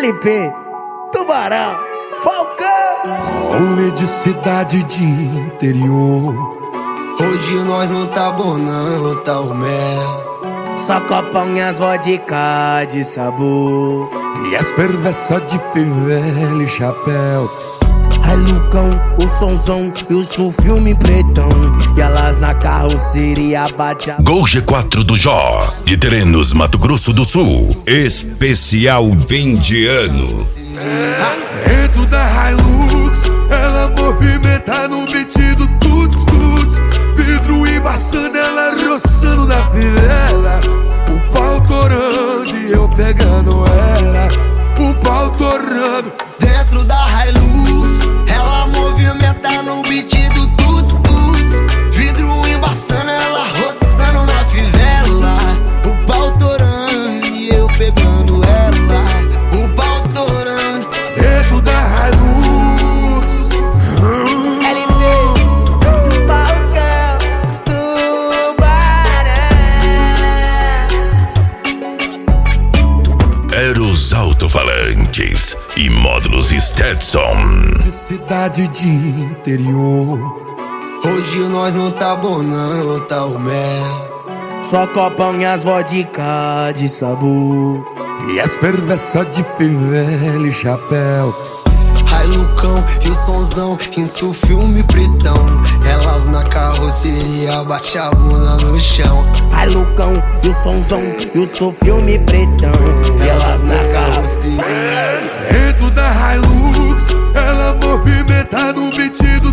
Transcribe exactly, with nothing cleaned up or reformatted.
L P, Tubarão, Falcão. Rolê de cidade de interior. Hoje nós não tá bom não, tá o mel. Só copão e as vodka de sabor. E as perversas de fivela e chapéu. Ai Lucão, o sonzão e o seu filme pretão. E elas na carroceria bate a... Gol G quatro do Jó, de Terenos, Mato Grosso do Sul. Especial fim de ano. Dentro da Hilux, ela movimenta no beat do tuts tuts. Vidro embaçando, ela roçando na fivela. O pau torando e eu pegando ela. O pau torando. Dentro da Hilux, ela movimenta no beat do tuts tuts. Vidro embaçando, ela roçando na fivela. O pau torando e eu pegando ela. O pau torando. Dentro da Hilux. L P, Falcão, Tubarão. Eros alto-falantes e módulos Stetson. De cidade de interior. Hoje nós não tá bom não, tá o mel. Só copão e as vodka de sabor. E as perversas de fivela e chapéu. Ai Lucão e o sonzão, isso filme pretão. Elas na carroceria bate a bunda no chão. Ai Lucão e o sonzão e o seu filme pretão. E elas na carroceria. Dentro da Hilux, ela movimenta no beat do